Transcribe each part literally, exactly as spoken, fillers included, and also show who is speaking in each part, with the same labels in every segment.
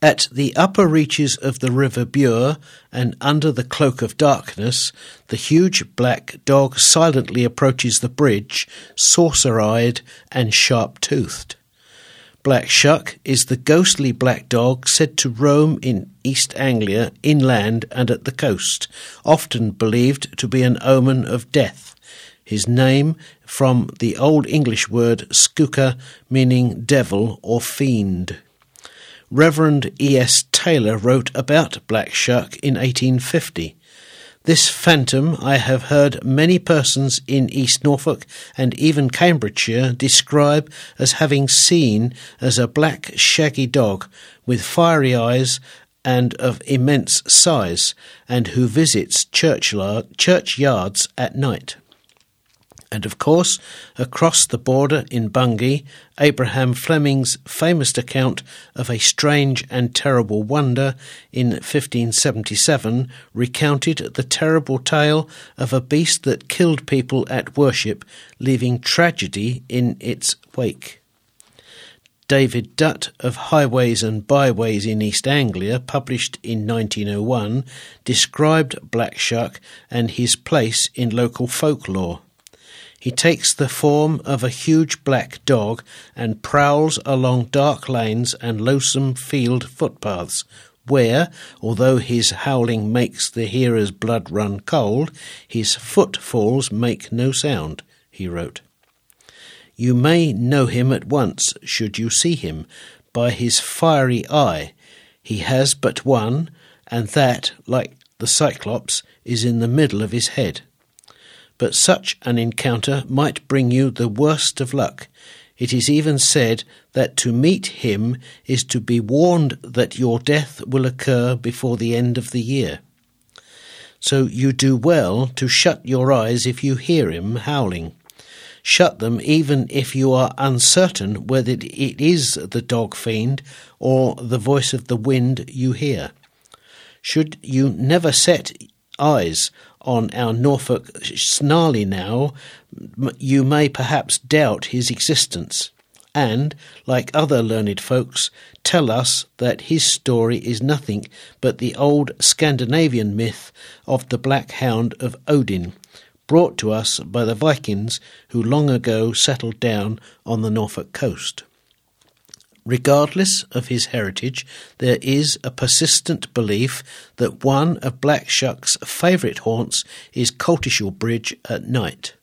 Speaker 1: At the upper reaches of the River Bure, and under the cloak of darkness, the huge black dog silently approaches the bridge, saucer-eyed and sharp-toothed. Black Shuck is the ghostly black dog said to roam in East Anglia, inland and at the coast, often believed to be an omen of death. His name from the Old English word skooka, meaning devil or fiend. Reverend E S Taylor wrote about Black Shuck in eighteen fifty. This phantom I have heard many persons in East Norfolk and even Cambridgeshire describe as having seen as a black shaggy dog with fiery eyes and of immense size, and who visits churchyard, churchyards at night. And of course, across the border in Bungay, Abraham Fleming's famous account of a strange and terrible wonder in fifteen seventy-seven recounted the terrible tale of a beast that killed people at worship, leaving tragedy in its wake. David Dutt of Highways and Byways in East Anglia, published in nineteen oh one, described Black Shuck and his place in local folklore. He takes the form of a huge black dog and prowls along dark lanes and lonesome field footpaths, where, although his howling makes the hearer's blood run cold, his footfalls make no sound, he wrote. You may know him at once, should you see him, by his fiery eye. He has but one, and that, like the Cyclops, is in the middle of his head. But such an encounter might bring you the worst of luck. It is even said that to meet him is to be warned that your death will occur before the end of the year. So you do well to shut your eyes if you hear him howling. Shut them even if you are uncertain whether it is the dog fiend or the voice of the wind you hear. Should you never set eyes on our Norfolk Snarly now, you may perhaps doubt his existence, and, like other learned folks, tell us that his story is nothing but the old Scandinavian myth of the Black Hound of Odin, brought to us by the Vikings who long ago settled down on the Norfolk coast. Regardless of his heritage, there is a persistent belief that one of Black Shuck's favourite haunts is Coltishall Bridge at night.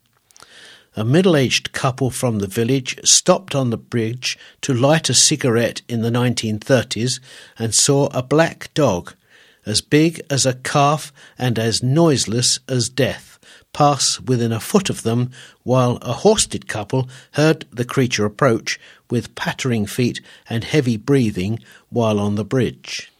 Speaker 1: A middle-aged couple from the village stopped on the bridge to light a cigarette in the nineteen thirties and saw a black dog, as big as a calf and as noiseless as death, pass within a foot of them, while a horsted couple heard the creature approach with pattering feet and heavy breathing while on the bridge.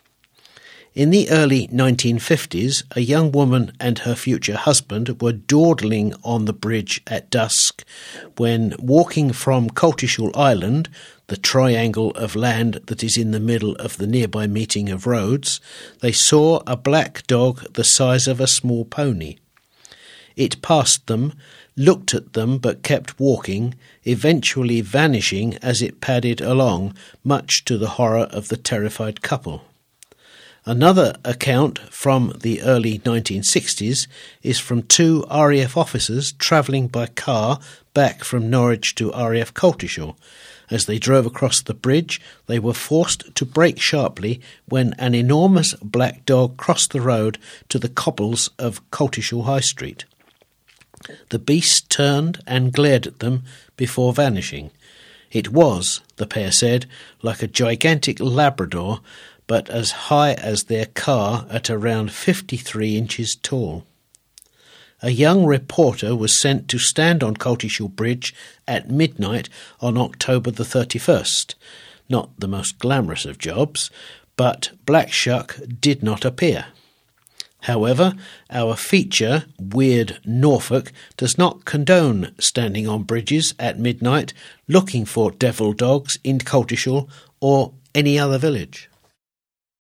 Speaker 1: In the early nineteen fifties, a young woman and her future husband were dawdling on the bridge at dusk when, walking from Coltishall Island, the triangle of land that is in the middle of the nearby meeting of roads, they saw a black dog the size of a small pony. It passed them, looked at them but kept walking, eventually vanishing as it padded along, much to the horror of the terrified couple. Another account from the early nineteen sixties is from two R A F officers travelling by car back from Norwich to R A F Coltishall. As they drove across the bridge, they were forced to brake sharply when an enormous black dog crossed the road to the cobbles of Coltishall High Street. The beast turned and glared at them before vanishing. It was, the pair said, like a gigantic Labrador, but as high as their car at around fifty-three inches tall. A young reporter was sent to stand on Coltishall Bridge at midnight on October the thirty-first. Not the most glamorous of jobs, but Black Shuck did not appear. However, our feature, Weird Norfolk, does not condone standing on bridges at midnight looking for devil dogs in Coltishall or any other village.